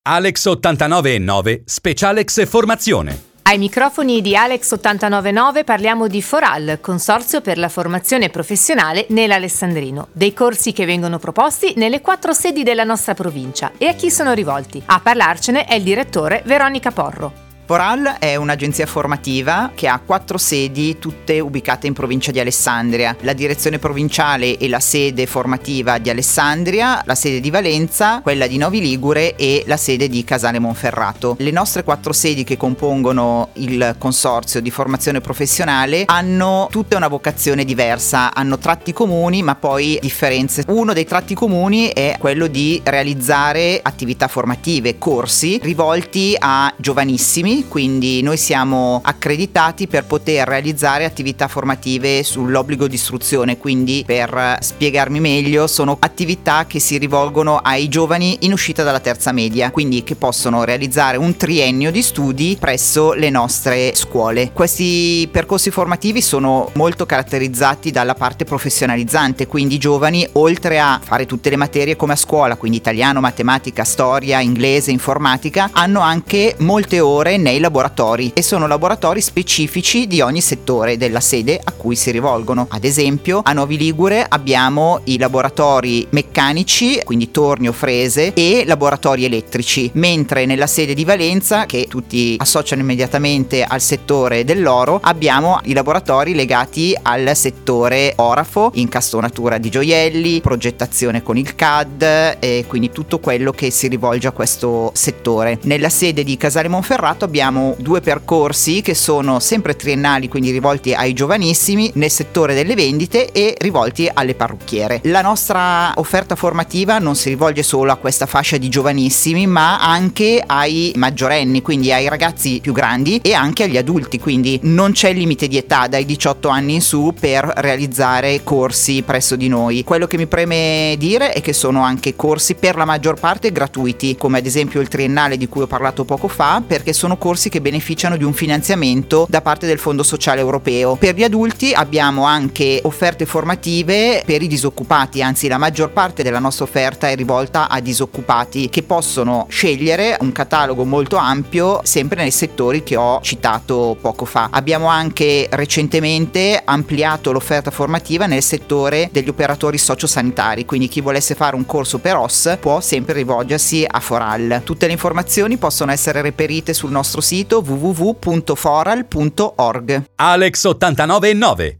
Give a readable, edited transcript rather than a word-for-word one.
Alex 89.9 Specialex Formazione. Ai microfoni di Alex 89.9 parliamo di Foral, Consorzio per la formazione professionale nell'Alessandrino, dei corsi che vengono proposti nelle 4 sedi della nostra provincia e a chi sono rivolti. A parlarcene è il direttore Veronica Porro. Foral è un'agenzia formativa che ha 4 sedi, tutte ubicate in provincia di Alessandria. La direzione provinciale e la sede formativa di Alessandria, la sede di Valenza, quella di Novi Ligure e la sede di Casale Monferrato. Le nostre 4 sedi che compongono il consorzio di formazione professionale hanno tutte una vocazione diversa, hanno tratti comuni ma poi differenze. Uno dei tratti comuni è quello di realizzare attività formative, corsi rivolti a giovanissimi. Quindi noi siamo accreditati per poter realizzare attività formative sull'obbligo di istruzione, quindi per spiegarmi meglio sono attività che si rivolgono ai giovani in uscita dalla terza media, quindi che possono realizzare un triennio di studi presso le nostre scuole. Questi percorsi formativi sono molto caratterizzati dalla parte professionalizzante, quindi i giovani oltre a fare tutte le materie come a scuola, quindi italiano, matematica, storia, inglese, informatica, hanno anche molte ore nei laboratori e sono laboratori specifici di ogni settore della sede a cui si rivolgono. Ad esempio a Novi Ligure abbiamo i laboratori meccanici, quindi torni o frese, e laboratori elettrici, mentre nella sede di Valenza, che tutti associano immediatamente al settore dell'oro, abbiamo i laboratori legati al settore orafo, incastonatura di gioielli, progettazione con il CAD e quindi tutto quello che si rivolge a questo settore. Nella sede di Casale Monferrato abbiamo 2 percorsi che sono sempre triennali, quindi rivolti ai giovanissimi nel settore delle vendite e rivolti alle parrucchiere. La nostra offerta formativa non si rivolge solo a questa fascia di giovanissimi ma anche ai maggiorenni, quindi ai ragazzi più grandi e anche agli adulti, quindi non c'è limite di età dai 18 anni in su per realizzare corsi presso di noi. Quello che mi preme dire è che sono anche corsi per la maggior parte gratuiti, come ad esempio il triennale di cui ho parlato poco fa, perché sono corsi che beneficiano di un finanziamento da parte del Fondo Sociale Europeo. Per gli adulti abbiamo anche offerte formative per i disoccupati, anzi la maggior parte della nostra offerta è rivolta a disoccupati che possono scegliere un catalogo molto ampio sempre nei settori che ho citato poco fa. Abbiamo anche recentemente ampliato l'offerta formativa nel settore degli operatori sociosanitari, quindi chi volesse fare un corso per OSS può sempre rivolgersi a Foral. Tutte le informazioni possono essere reperite sul nostro sito www.foral.org. Alex 89.9